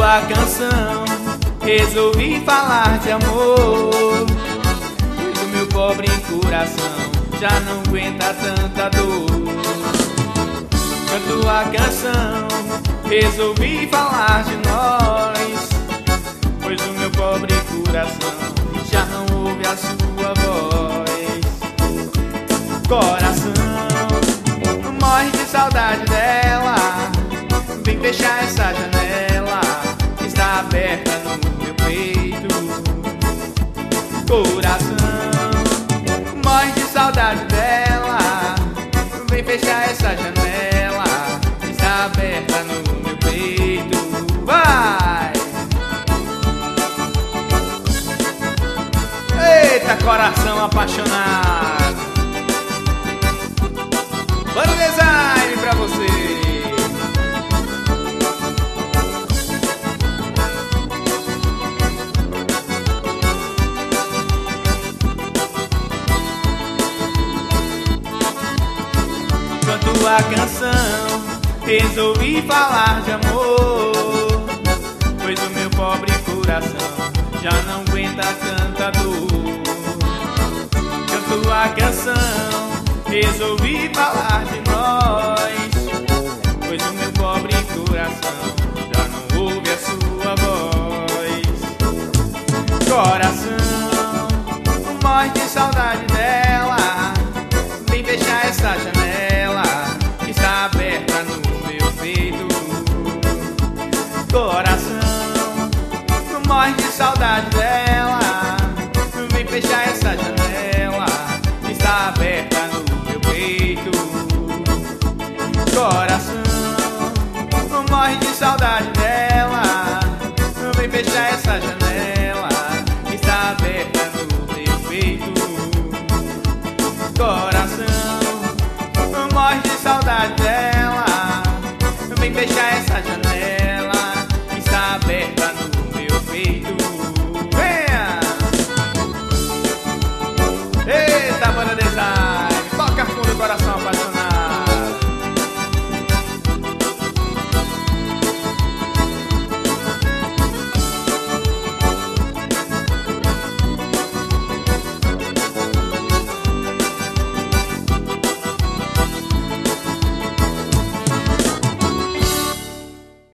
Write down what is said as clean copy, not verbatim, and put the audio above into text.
a canção, resolvi falar de amor, pois o meu pobre coração já não aguenta tanta dor. Canto a canção, resolvi falar de nós, pois o meu pobre coração já não ouve a sua voz. Coração morre de saudade dela, vem fechar essa janela que está aberta no meu peito. Coração morre de saudade dela, vem fechar essa janela que está aberta no meu peito. Vai! Eita, coração apaixonado! Banda Design pra você! Canto a canção, resolvi falar de amor, pois o meu pobre coração já não aguenta tanta dor. Canto a canção, resolvi falar de nós, pois o meu pobre coração já não ouve a sua voz. Coração morre de saudade dela, vem fechar essa janela que está aberta no meu peito. Coração morre de saudade dela, vem fechar essa janela que está aberta no meu peito. Coração morre de saudade dela, vem fechar essa janela que está aberta no meu peito. Coração morre de saudade dela, vem fechar essa janela que está aberta no meu peito. Venha! Eita, banda Design!